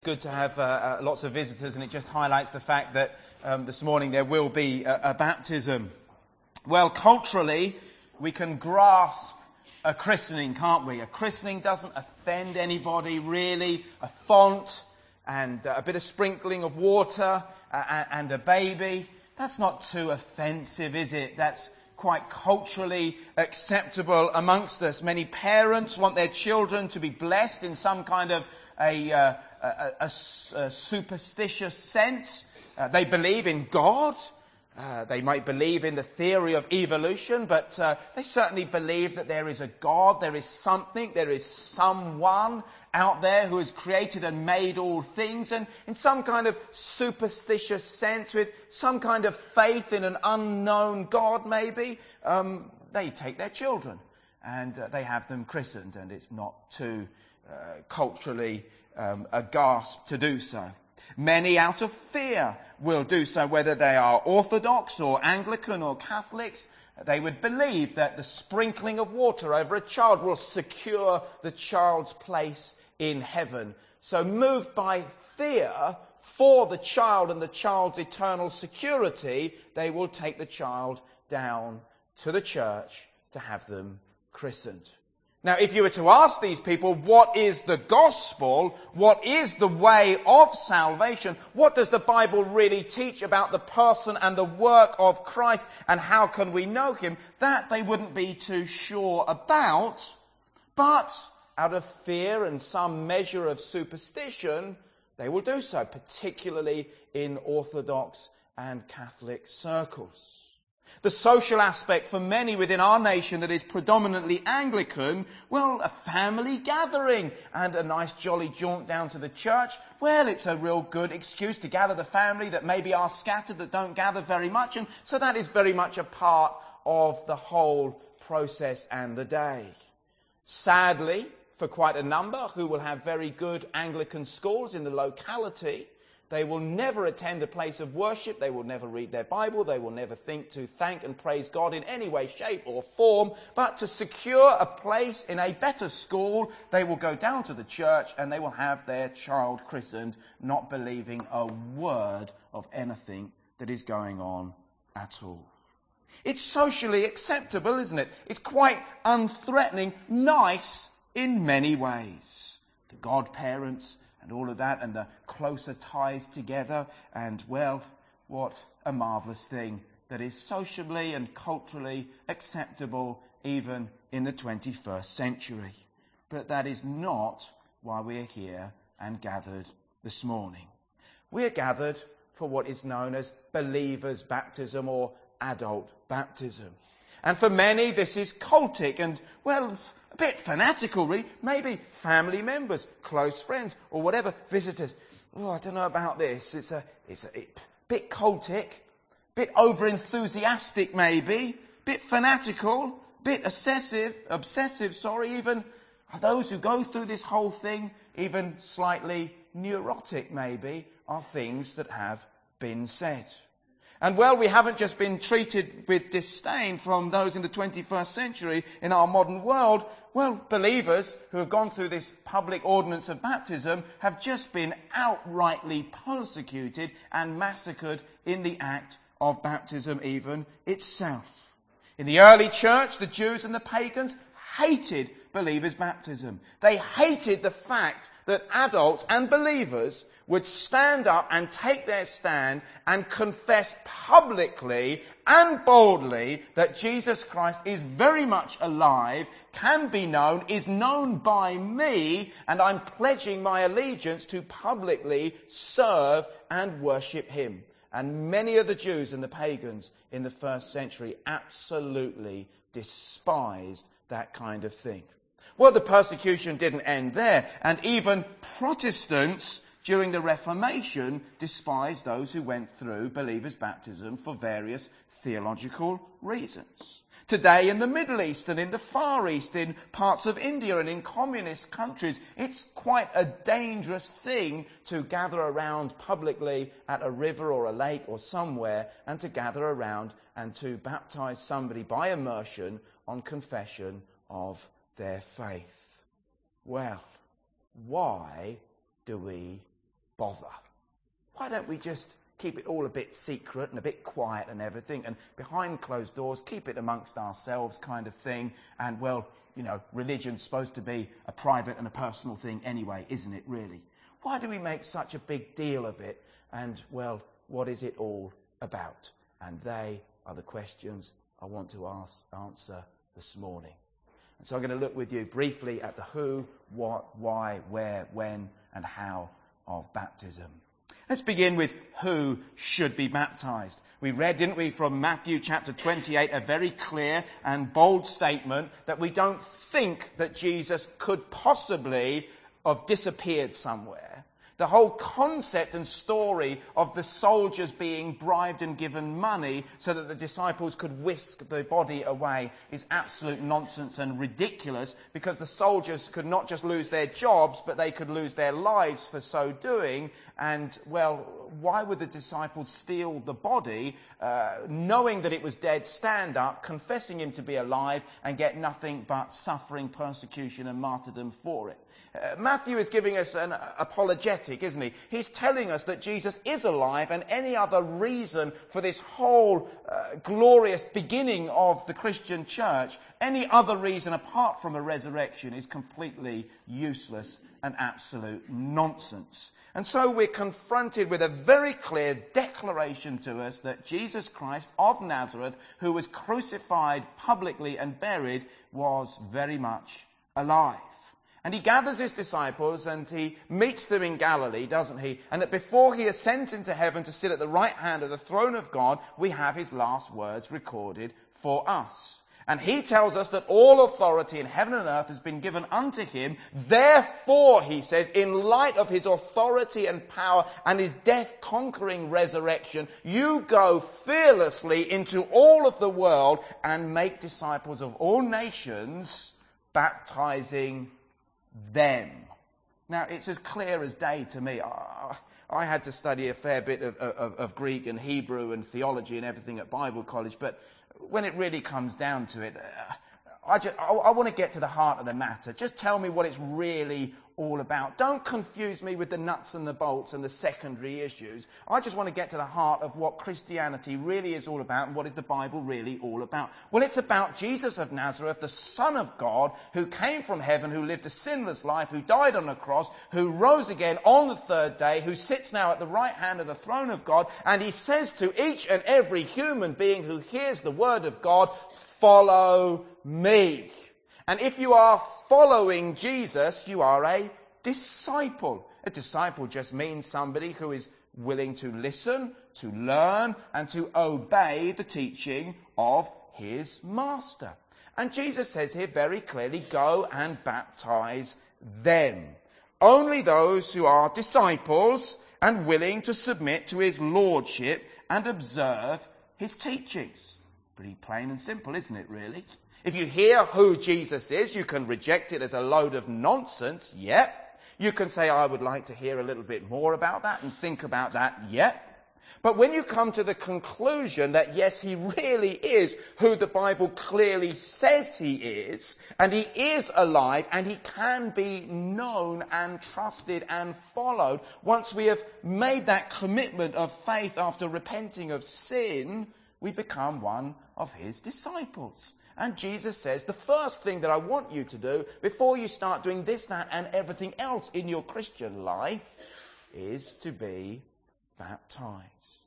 good to have lots of visitors, and it just highlights the fact that this morning there will be a baptism. Well, culturally, we can grasp a christening, can't we? A christening doesn't offend anybody, really. A font and a bit of sprinkling of water and a baby. That's not too offensive, is it? That's quite culturally acceptable amongst us. Many parents want their children to be blessed in some kind of a superstitious sense. They believe in God. They might believe in the theory of evolution, but they certainly believe that there is a God, there is something, there is someone out there who has created and made all things, and in some kind of superstitious sense, with some kind of faith in an unknown God maybe, they take their children and they have them christened, and it's not too culturally aghast to do so. Many out of fear will do so, whether they are Orthodox or Anglican or Catholics. They would believe that the sprinkling of water over a child will secure the child's place in heaven. So moved by fear for the child and the child's eternal security, they will take the child down to the church to have them christened. Now, if you were to ask these people, what is the gospel? What is the way of salvation? What does the Bible really teach about the person and the work of Christ, and how can we know him? That they wouldn't be too sure about, but out of fear and some measure of superstition, they will do so, particularly in Orthodox and Catholic circles. The social aspect for many within our nation that is predominantly Anglican, well, a family gathering and a nice jolly jaunt down to the church, well, it's a real good excuse to gather the family that maybe are scattered, that don't gather very much, and so that is very much a part of the whole process and the day. Sadly, for quite a number who will have very good Anglican schools in the locality, they will never attend a place of worship, they will never read their Bible, they will never think to thank and praise God in any way, shape or form, but to secure a place in a better school, they will go down to the church and they will have their child christened, not believing a word of anything that is going on at all. It's socially acceptable, isn't it? It's quite unthreatening, nice in many ways. The godparents and all of that, and the closer ties together, and well, what a marvellous thing that is socially and culturally acceptable even in the 21st century. But that is not why we are here and gathered this morning. We are gathered for what is known as believers' baptism or adult baptism. And for many this is cultic and, well, a bit fanatical really. Maybe family members, close friends or whatever, visitors. Oh, I don't know about this. It's a bit cultic, bit over-enthusiastic maybe, bit fanatical, bit obsessive even. Are those who go through this whole thing even slightly neurotic maybe, are things that have been said. And well, we haven't just been treated with disdain from those in the 21st century in our modern world. Well, believers who have gone through this public ordinance of baptism have just been outrightly persecuted and massacred in the act of baptism even itself. In the early church, the Jews and the pagans hated believers' baptism. They hated the fact that adults and believers would stand up and take their stand and confess publicly and boldly that Jesus Christ is very much alive, can be known, is known by me, and I'm pledging my allegiance to publicly serve and worship him. And many of the Jews and the pagans in the first century absolutely despised that kind of thing. Well, the persecution didn't end there, and even Protestants during the Reformation despised those who went through believers' baptism for various theological reasons. Today in the Middle East and in the Far East, in parts of India and in communist countries, it's quite a dangerous thing to gather around publicly at a river or a lake or somewhere and to gather around and to baptize somebody by immersion on confession of their faith. Well, why do we bother? Why don't we just keep it all a bit secret and a bit quiet and everything, and behind closed doors, keep it amongst ourselves kind of thing? And, well, religion's supposed to be a private and a personal thing anyway, isn't it, really? Why do we make such a big deal of it? And, well, what is it all about? And they are the questions I want to answer this morning. And so I'm going to look with you briefly at the who, what, why, where, when, and how of baptism. Let's begin with who should be baptized. We read, didn't we, from Matthew chapter 28, a very clear and bold statement that we don't think that Jesus could possibly have disappeared somewhere. The whole concept and story of the soldiers being bribed and given money so that the disciples could whisk the body away is absolute nonsense and ridiculous, because the soldiers could not just lose their jobs, but they could lose their lives for so doing. And, well, why would the disciples steal the body, knowing that it was dead, stand up, confessing him to be alive, and get nothing but suffering, persecution and martyrdom for it? Matthew is giving us an apologetic, isn't he? He's telling us that Jesus is alive, and any other reason for this whole glorious beginning of the Christian church, any other reason apart from a resurrection, is completely useless and absolute nonsense. And so we're confronted with a very clear declaration to us that Jesus Christ of Nazareth, who was crucified publicly and buried, was very much alive. And he gathers his disciples and he meets them in Galilee, doesn't he? And that before he ascends into heaven to sit at the right hand of the throne of God, we have his last words recorded for us. And he tells us that all authority in heaven and earth has been given unto him. Therefore, he says, in light of his authority and power and his death-conquering resurrection, you go fearlessly into all of the world and make disciples of all nations, baptizing them. Now, it's as clear as day to me. I had to study a fair bit of Greek and Hebrew and theology and everything at Bible college, but when it really comes down to it, I want to get to the heart of the matter. Just tell me what it's really all about. Don't confuse me with the nuts and the bolts and the secondary issues. I just want to get to the heart of what Christianity really is all about, and what is the Bible really all about. Well, it's about Jesus of Nazareth, the Son of God, who came from heaven, who lived a sinless life, who died on a cross, who rose again on the third day, who sits now at the right hand of the throne of God, and he says to each and every human being who hears the word of God, follow me. And if you are following Jesus, you are a disciple. A disciple just means somebody who is willing to listen, to learn, and to obey the teaching of his master. And Jesus says here very clearly, go and baptize them. Only those who are disciples and willing to submit to his lordship and observe his teachings. Pretty plain and simple, isn't it, really? If you hear who Jesus is, you can reject it as a load of nonsense, yep. You can say, I would like to hear a little bit more about that and think about that, yep. But when you come to the conclusion that, yes, he really is who the Bible clearly says he is, and he is alive, and he can be known and trusted and followed, once we have made that commitment of faith after repenting of sin, we become one of his disciples. And Jesus says, the first thing that I want you to do before you start doing this, that, and everything else in your Christian life is to be baptized.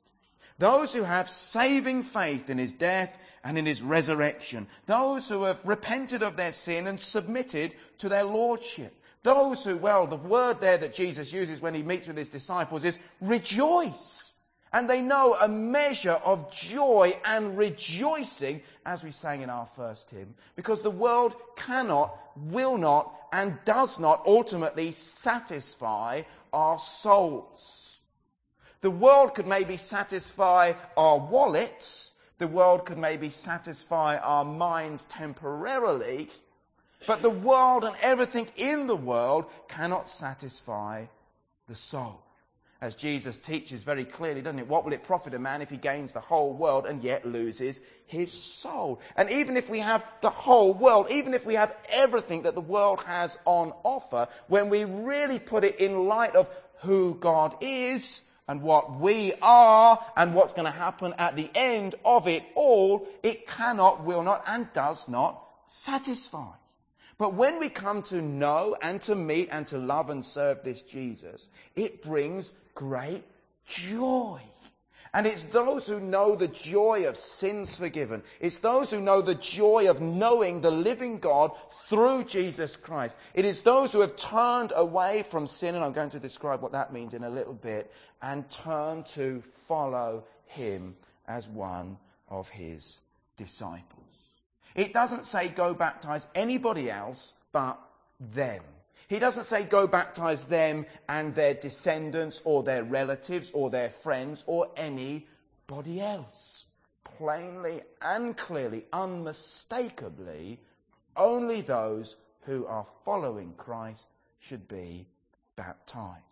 Those who have saving faith in his death and in his resurrection. Those who have repented of their sin and submitted to their lordship. Those who, well, the word there that Jesus uses when he meets with his disciples is rejoice. And they know a measure of joy and rejoicing, as we sang in our first hymn, because the world cannot, will not, and does not ultimately satisfy our souls. The world could maybe satisfy our wallets, the world could maybe satisfy our minds temporarily, but the world and everything in the world cannot satisfy the soul. As Jesus teaches very clearly, doesn't it? What will it profit a man if he gains the whole world and yet loses his soul? And even if we have the whole world, even if we have everything that the world has on offer, when we really put it in light of who God is and what we are and what's going to happen at the end of it all, it cannot, will not, and does not satisfy. But when we come to know and to meet and to love and serve this Jesus, it brings great joy. And it's those who know the joy of sins forgiven. It's those who know the joy of knowing the living God through Jesus Christ. It is those who have turned away from sin, and I'm going to describe what that means in a little bit, and turn to follow him as one of his disciples. It doesn't say go baptize anybody else but them. He doesn't say go baptize them and their descendants or their relatives or their friends or anybody else. Plainly and clearly, unmistakably, only those who are following Christ should be baptized.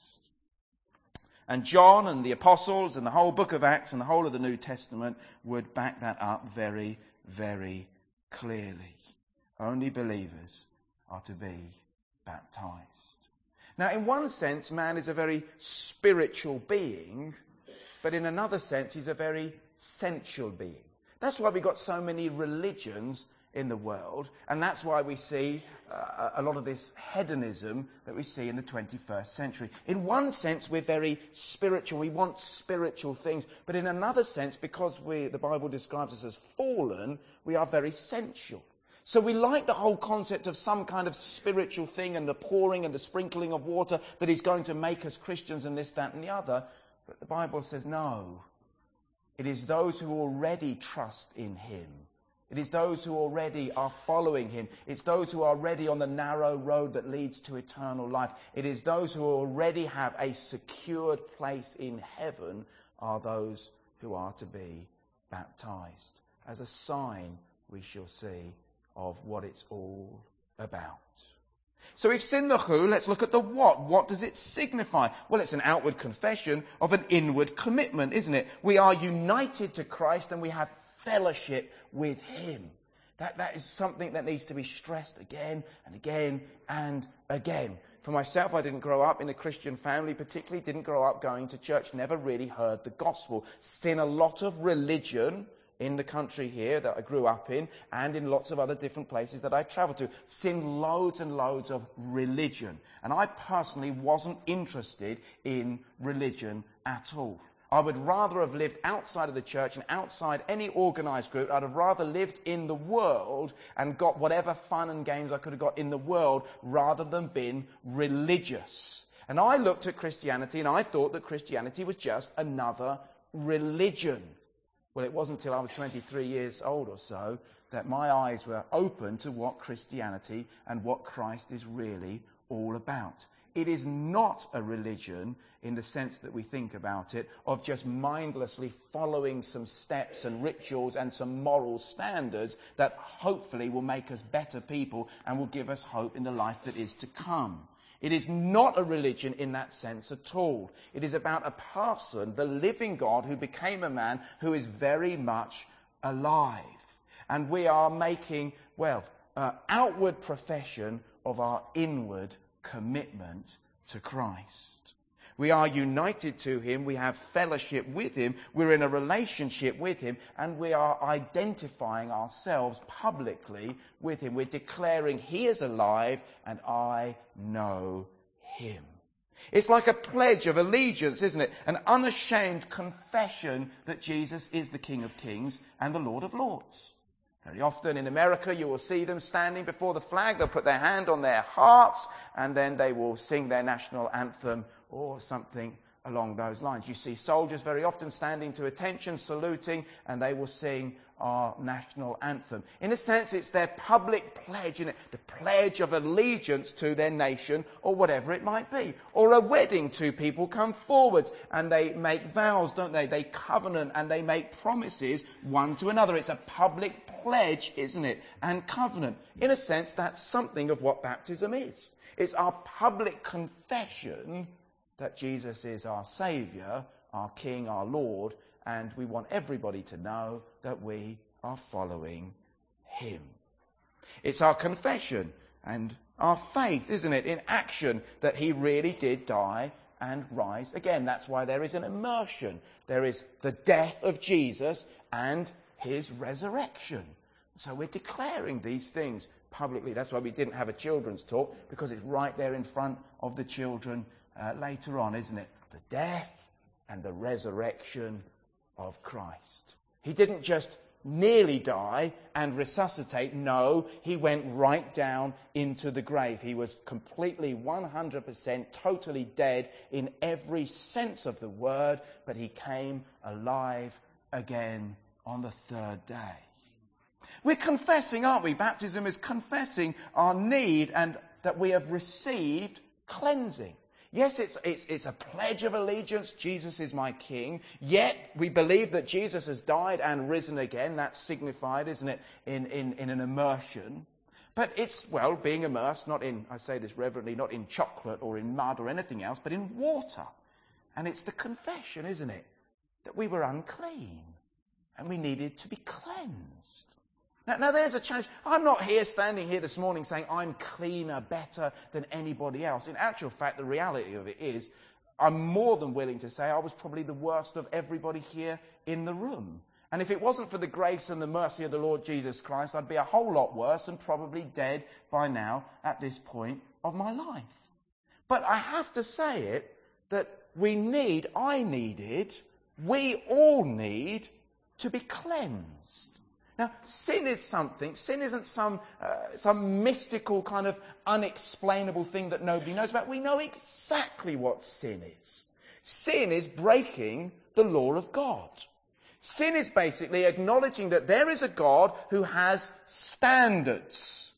And John and the apostles and the whole book of Acts and the whole of the New Testament would back that up very, very clearly. Only believers are to be baptized. Now, in one sense, man is a very spiritual being, but in another sense, he's a very sensual being. That's why we've got so many religions in the world, and that's why we see a lot of this hedonism that we see in the 21st century. In one sense, we're very spiritual. We want spiritual things. But in another sense, because the Bible describes us as fallen, we are very sensual. So we like the whole concept of some kind of spiritual thing and the pouring and the sprinkling of water that is going to make us Christians and this, that and the other. But the Bible says no. It is those who already trust in him. It is those who already are following him. It's those who are already on the narrow road that leads to eternal life. It is those who already have a secured place in heaven are those who are to be baptized. As a sign, we shall see, of what it's all about. So we've seen the who, let's look at the what. What does it signify? Well, it's an outward confession of an inward commitment, isn't it? We are united to Christ and we have fellowship with him. That is something that needs to be stressed again and again and again. For myself, I didn't grow up in a Christian family, particularly didn't grow up going to church, never really heard the gospel. Seen a lot of religion in the country here that I grew up in and in lots of other different places that I travelled to. Seen loads and loads of religion. And I personally wasn't interested in religion at all. I would rather have lived outside of the church and outside any organised group. I'd have rather lived in the world and got whatever fun and games I could have got in the world rather than been religious. And I looked at Christianity and I thought that Christianity was just another religion. Well, it wasn't until I was 23 years old or so that my eyes were open to what Christianity and what Christ is really all about. It is not a religion in the sense that we think about it, of just mindlessly following some steps and rituals and some moral standards that hopefully will make us better people and will give us hope in the life that is to come. It is not a religion in that sense at all. It is about a person, the living God, who became a man, who is very much alive. And we are making, outward profession of our inward commitment to Christ. We are united to him, we have fellowship with him, we're in a relationship with him, and we are identifying ourselves publicly with him. We're declaring he is alive and I know him. It's like a pledge of allegiance, isn't it? An unashamed confession that Jesus is the King of Kings and the Lord of Lords. Very often in America you will see them standing before the flag. They'll put their hand on their hearts and then they will sing their national anthem or something along those lines. You see soldiers very often standing to attention, saluting, and they will sing our national anthem. In a sense, it's their public pledge, isn't it? The pledge of allegiance to their nation or whatever it might be. Or a wedding, two people come forwards and they make vows, don't they? They covenant and they make promises one to another. It's a public pledge, isn't it? And covenant. In a sense, that's something of what baptism is. It's our public confession that Jesus is our Saviour, our King, our Lord, and we want everybody to know that we are following him. It's our confession and our faith, isn't it, in action that he really did die and rise again. That's why there is an immersion. There is the death of Jesus and his resurrection. So we're declaring these things publicly. That's why we didn't have a children's talk, because it's right there in front of the children later on, isn't it? The death and the resurrection of Christ. He didn't just nearly die and resuscitate. No, he went right down into the grave. He was completely 100% totally dead in every sense of the word, but he came alive again on the third day. We're confessing, aren't we? Baptism is confessing our need and that we have received cleansing. Yes, it's a pledge of allegiance. Jesus is my King. Yet we believe that Jesus has died and risen again. That's signified, isn't it, in an immersion. But it's, well, being immersed, not in, I say this reverently, not in chocolate or in mud or anything else, but in water. And it's the confession, isn't it, that we were unclean and we needed to be cleansed. Now there's a challenge. I'm not standing here this morning saying I'm cleaner, better than anybody else. In actual fact, the reality of it is, I'm more than willing to say I was probably the worst of everybody here in the room. And if it wasn't for the grace and the mercy of the Lord Jesus Christ, I'd be a whole lot worse and probably dead by now at this point of my life. But I have to say it, that we all need to be cleansed. Now, sin isn't some mystical kind of unexplainable thing that nobody knows about. We know exactly what sin is. Sin is breaking the law of God. Sin is basically acknowledging that there is a God who has standards.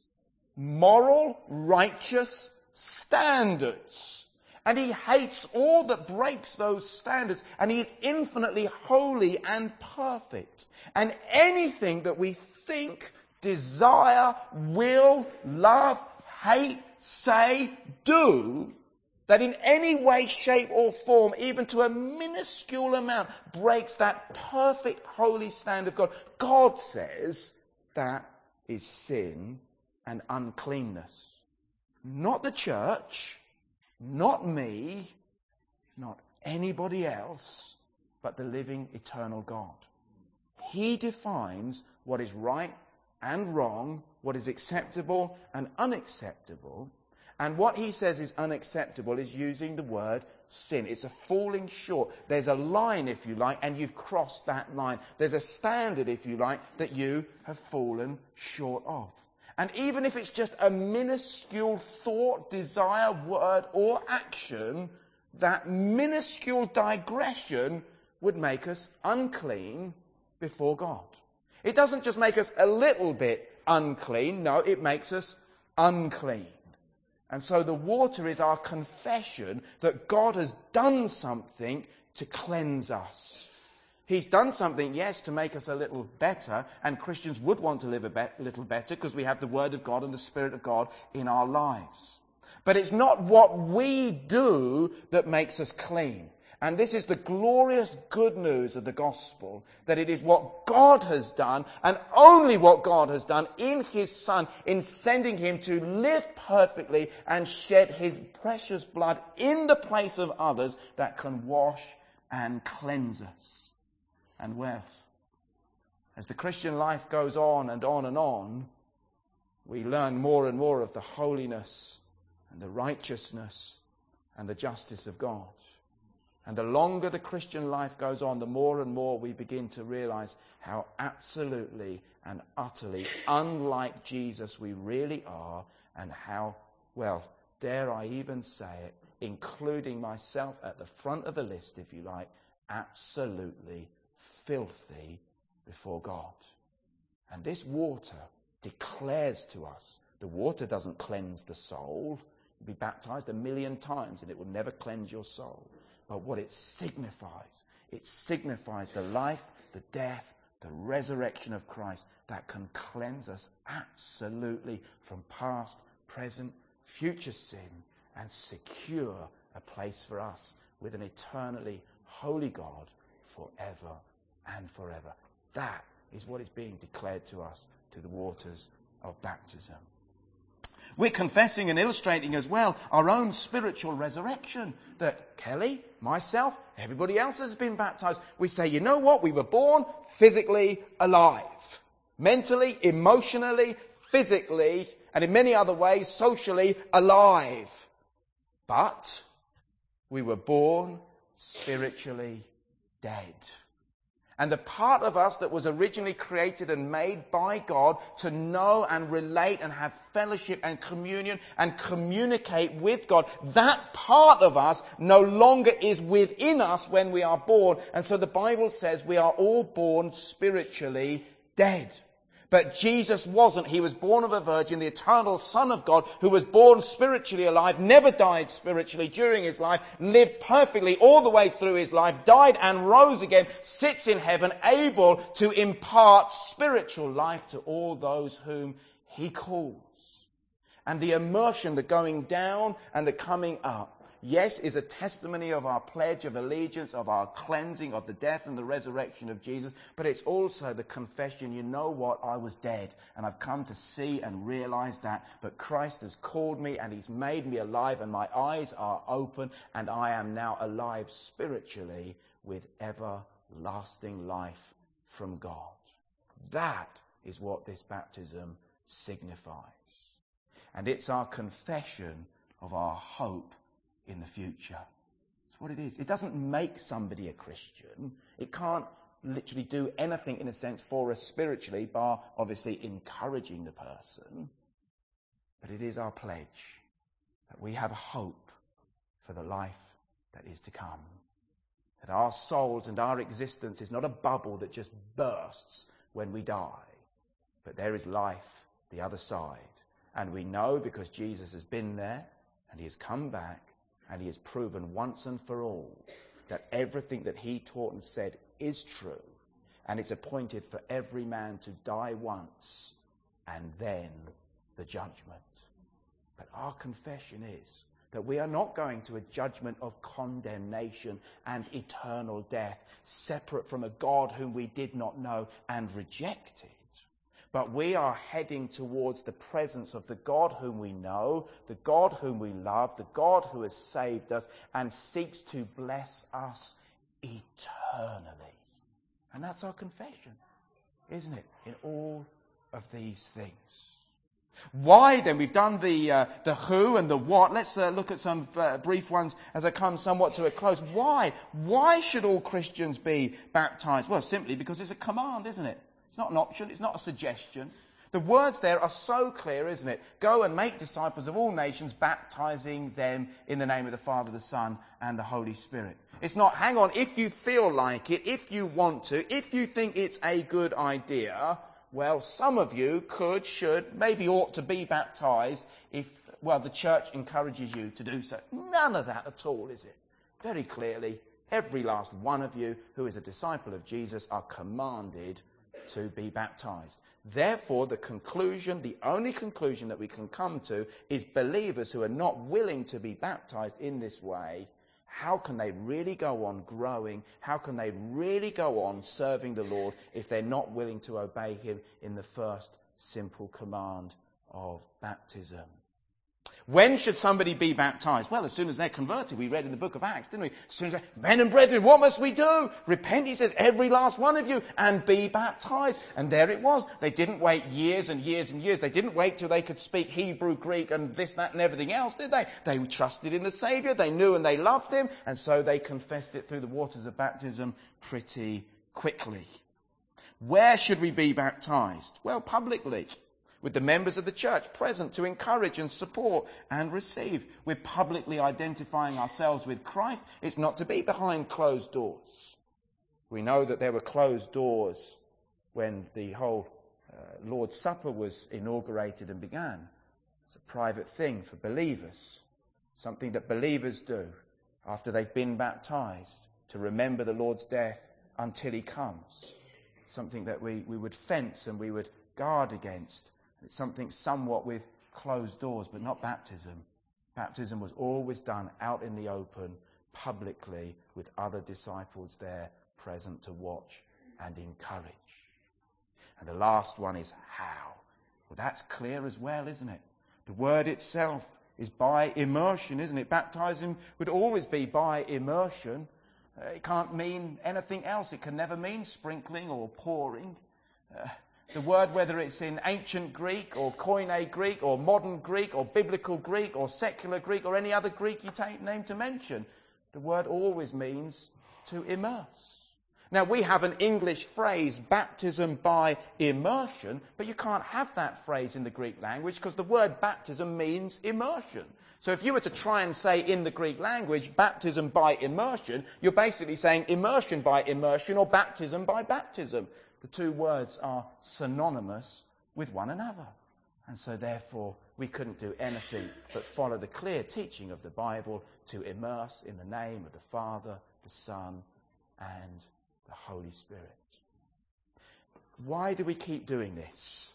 Moral, righteous standards. And he hates all that breaks those standards. And he is infinitely holy and perfect. And anything that we think, desire, will, love, hate, say, do, that in any way, shape or form, even to a minuscule amount, breaks that perfect holy standard of God, God says that is sin and uncleanness. Not the church. Not me, not anybody else, but the living, eternal God. He defines what is right and wrong, what is acceptable and unacceptable. And what he says is unacceptable is using the word sin. It's a falling short. There's a line, if you like, and you've crossed that line. There's a standard, if you like, that you have fallen short of. And even if it's just a minuscule thought, desire, word or action, that minuscule digression would make us unclean before God. It doesn't just make us a little bit unclean. No, it makes us unclean. And so the water is our confession that God has done something to cleanse us. He's done something, yes, to make us a little better, and Christians would want to live a little better because we have the Word of God and the Spirit of God in our lives. But it's not what we do that makes us clean. And this is the glorious good news of the gospel, that it is what God has done, and only what God has done in His Son, in sending Him to live perfectly and shed His precious blood in the place of others, that can wash and cleanse us. And well, as the Christian life goes on and on and on, we learn more and more of the holiness and the righteousness and the justice of God. And the longer the Christian life goes on, the more and more we begin to realize how absolutely and utterly unlike Jesus we really are, and how, well, dare I even say it, including myself at the front of the list, if you like, absolutely filthy before God. And this water declares to us, the water doesn't cleanse the soul. You'll be baptized 1,000,000 times and it will never cleanse your soul. But what it signifies the life, the death, the resurrection of Christ that can cleanse us absolutely from past, present, future sin and secure a place for us with an eternally holy God forever and forever. That is what is being declared to us through the waters of baptism. We're confessing and illustrating as well our own spiritual resurrection. That Kelly, myself, everybody else has been baptized. We say, you know what? We were born physically alive. Mentally, emotionally, physically, and in many other ways, socially alive. But we were born spiritually dead. And the part of us that was originally created and made by God to know and relate and have fellowship and communion and communicate with God, that part of us no longer is within us when we are born. And so the Bible says we are all born spiritually dead. But Jesus wasn't. He was born of a virgin, the eternal Son of God, who was born spiritually alive, never died spiritually during his life, lived perfectly all the way through his life, died and rose again, sits in heaven, able to impart spiritual life to all those whom he calls. And the immersion, the going down and the coming up, yes, is a testimony of our pledge of allegiance, of our cleansing, of the death and the resurrection of Jesus. But it's also the confession, you know what, I was dead and I've come to see and realize that. But Christ has called me and he's made me alive and my eyes are open and I am now alive spiritually with everlasting life from God. That is what this baptism signifies. And it's our confession of our hope in the future. That's what it is. It doesn't make somebody a Christian. It can't literally do anything in a sense for us spiritually, bar obviously encouraging the person. But it is our pledge that we have hope for the life that is to come. That our souls and our existence is not a bubble that just bursts when we die. But there is life the other side. And we know because Jesus has been there and he has come back and he has proven once and for all that everything that he taught and said is true. And it's appointed for every man to die once and then the judgment. But our confession is that we are not going to a judgment of condemnation and eternal death, separate from a God whom we did not know and rejected. But we are heading towards the presence of the God whom we know, the God whom we love, the God who has saved us and seeks to bless us eternally. And that's our confession, isn't it? In all of these things. Why then? We've done the who and the what. Let's look at some brief ones as I come somewhat to a close. Why? Why should all Christians be baptized? Well, simply because it's a command, isn't it? It's not an option. It's not a suggestion. The words there are so clear, isn't it? Go and make disciples of all nations, baptizing them in the name of the Father, the Son, and the Holy Spirit. It's not, hang on, if you feel like it, if you want to, if you think it's a good idea, well, some of you could, should, maybe ought to be baptized if, well, the church encourages you to do so. None of that at all, is it? Very clearly, every last one of you who is a disciple of Jesus are commanded to be baptized. Therefore, the conclusion, the only conclusion that we can come to is believers who are not willing to be baptized in this way, how can they really go on growing? How can they really go on serving the Lord if they're not willing to obey him in the first simple command of baptism? When should somebody be baptized? Well, as soon as they're converted. We read in the book of Acts, didn't we? As soon as they, men and brethren, what must we do? Repent, he says, every last one of you, and be baptized. And there it was. They didn't wait years and years and years. They didn't wait till they could speak Hebrew, Greek, and this, that, and everything else, did they? They trusted in the Saviour. They knew and they loved him. And so they confessed it through the waters of baptism pretty quickly. Where should we be baptized? Well, publicly. With the members of the church present to encourage and support and receive. We're publicly identifying ourselves with Christ. It's not to be behind closed doors. We know that there were closed doors when the whole Lord's Supper was inaugurated and began. It's a private thing for believers. Something that believers do after they've been baptized to remember the Lord's death until he comes. Something that we would fence and we would guard against. It's something somewhat with closed doors, but not baptism. Baptism was always done out in the open, publicly, with other disciples there present to watch and encourage. And the last one is how. Well, that's clear as well, isn't it? The word itself is by immersion, isn't it? Baptizing would always be by immersion. It can't mean anything else. It can never mean sprinkling or pouring. The word, whether it's in ancient Greek or Koine Greek or modern Greek or biblical Greek or secular Greek or any other Greek you name to mention, the word always means to immerse. Now, we have an English phrase, baptism by immersion, but you can't have that phrase in the Greek language because the word baptism means immersion. So if you were to try and say in the Greek language, baptism by immersion, you're basically saying immersion by immersion or baptism by baptism. The two words are synonymous with one another. And so therefore, we couldn't do anything but follow the clear teaching of the Bible to immerse in the name of the Father, the Son, and the Holy Spirit. Why do we keep doing this?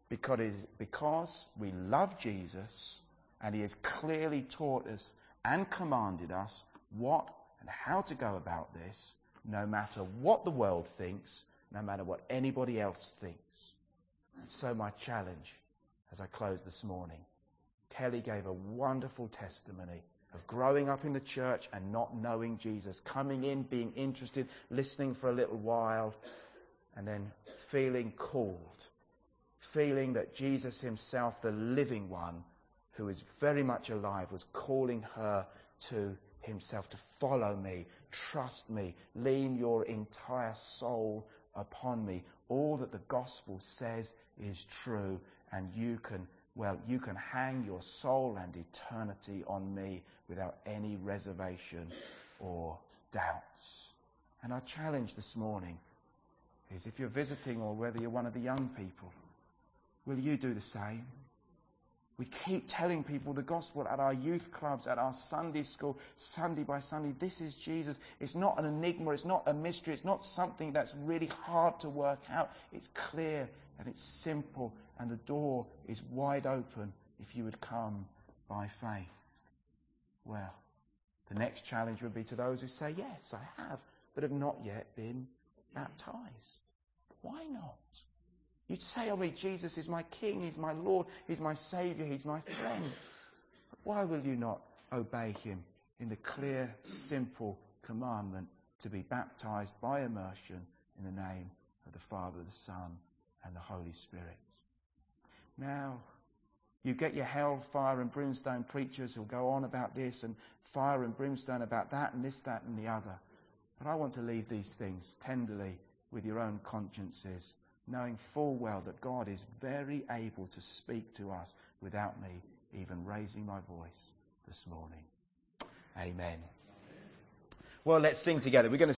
Because we love Jesus and he has clearly taught us and commanded us what and how to go about this, no matter what the world thinks, no matter what anybody else thinks. And so my challenge as I close this morning, Kelly gave a wonderful testimony of growing up in the church and not knowing Jesus, coming in, being interested, listening for a little while, and then feeling called, feeling that Jesus himself, the living one, who is very much alive, was calling her to himself to follow me, trust me, lean your entire soul upon me. All that the gospel says is true, and you can hang your soul and eternity on me without any reservation or doubts. And our challenge this morning is, if you're visiting or whether you're one of the young people, will you do the same? We keep telling people the gospel at our youth clubs, at our Sunday school, Sunday by Sunday. This is Jesus. It's not an enigma. It's not a mystery. It's not something that's really hard to work out. It's clear and it's simple, and the door is wide open if you would come by faith. Well, the next challenge would be to those who say, yes, I have, but have not yet been baptized. Why not? You'd say, oh, Jesus is my King, he's my Lord, he's my Saviour, he's my friend. But why will you not obey him in the clear, simple commandment to be baptized by immersion in the name of the Father, the Son, and the Holy Spirit? Now, you get your hell, fire and brimstone preachers who'll go on about this and fire and brimstone about that and this, that and the other. But I want to leave these things tenderly with your own consciences, knowing full well that God is very able to speak to us without me even raising my voice this morning. Amen. Well, let's sing together. We're going to